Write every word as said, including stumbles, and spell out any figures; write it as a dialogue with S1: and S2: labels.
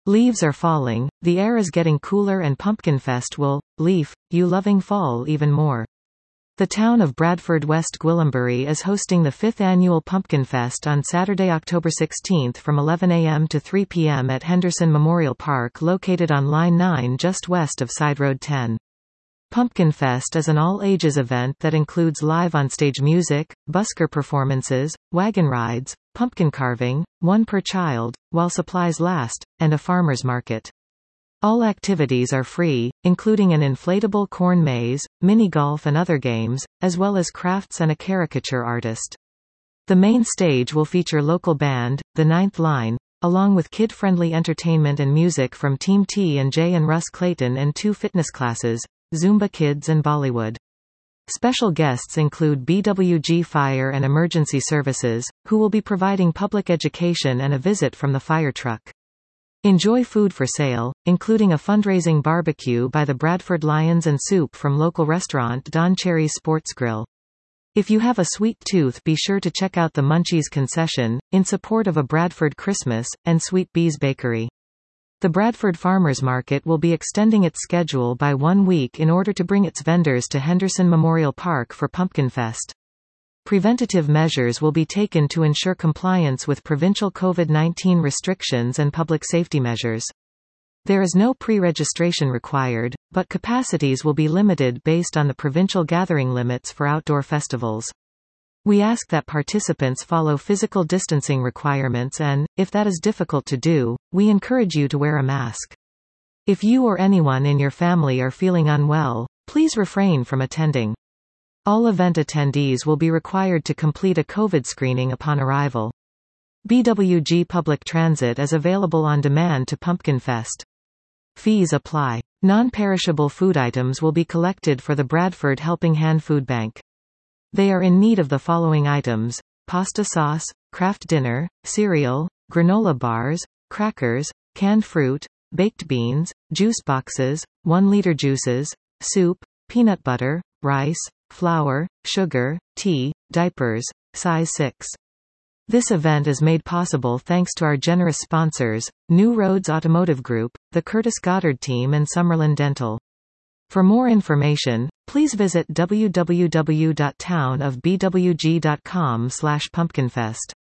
S1: Leaves are falling, the air is getting cooler, and Pumpkinfest will leaf you loving fall even more. The town of Bradford, West Gwillimbury is hosting the fifth annual Pumpkinfest on Saturday, October sixteenth from eleven a m to three p m at Henderson Memorial Park, located on Line nine just west of Side Road ten. Pumpkinfest is an all-ages event that includes live on-stage music, busker performances, wagon rides, pumpkin carving, one per child, while supplies last, and a farmer's market. All activities are free, including an inflatable corn maze, mini-golf and other games, as well as crafts and a caricature artist. The main stage will feature local band, The Ninth Line, along with kid-friendly entertainment and music from Team T and J and Russ Clayton, and two fitness classes, Zumba Kids and Bollywood. Special guests include B W G Fire and Emergency Services, who will be providing public education and a visit from the fire truck. Enjoy food for sale, including a fundraising barbecue by the Bradford Lions and soup from local restaurant Don Cherry's Sports Grill. If you have a sweet tooth, be sure to check out the Munchies concession, in support of a Bradford Christmas, and Sweet Bees Bakery. The Bradford Farmers Market will be extending its schedule by one week in order to bring its vendors to Henderson Memorial Park for Pumpkinfest. Preventative measures will be taken to ensure compliance with provincial COVID nineteen restrictions and public safety measures. There is no pre-registration required, but capacities will be limited based on the provincial gathering limits for outdoor festivals. We ask that participants follow physical distancing requirements and, if that is difficult to do, we encourage you to wear a mask. If you or anyone in your family are feeling unwell, please refrain from attending. All event attendees will be required to complete a COVID screening upon arrival. B W G Public Transit is available on demand to Pumpkinfest. Fees apply. Non-perishable food items will be collected for the Bradford Helping Hand Food Bank. They are in need of the following items: pasta sauce, Kraft Dinner, cereal, granola bars, crackers, canned fruit, baked beans, juice boxes, one liter juices, soup, peanut butter, rice, flour, sugar, tea, diapers, size six. This event is made possible thanks to our generous sponsors, New Roads Automotive Group, the Curtis Goddard Team and Summerlin Dental. For more information, please visit w w w dot town of b w g dot com slash pumpkinfest.